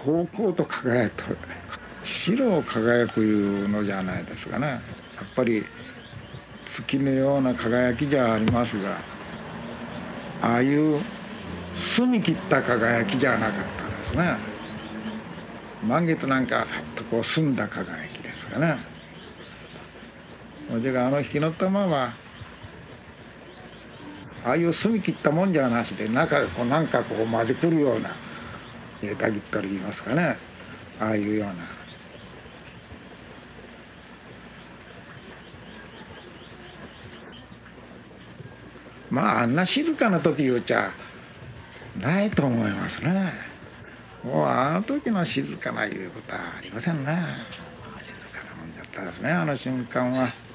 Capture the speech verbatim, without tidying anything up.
こうこうと輝いて白を輝くいうのじゃないですかね。やっぱり月のような輝きじゃありますが、ああいう澄み切った輝きじゃなかったですね。満月なんかはさっとこう澄んだ輝きですかね。それがあの火の玉はああいう澄み切ったもんじゃなしで、中がこうなんかこう混ぜくるようなかぎっとり言いますかね、ああいうような。まああんな静かな時言うちゃないと思いますね。もうあの時の静かないうことはありませんね。静かなもんだったですね、あの瞬間は。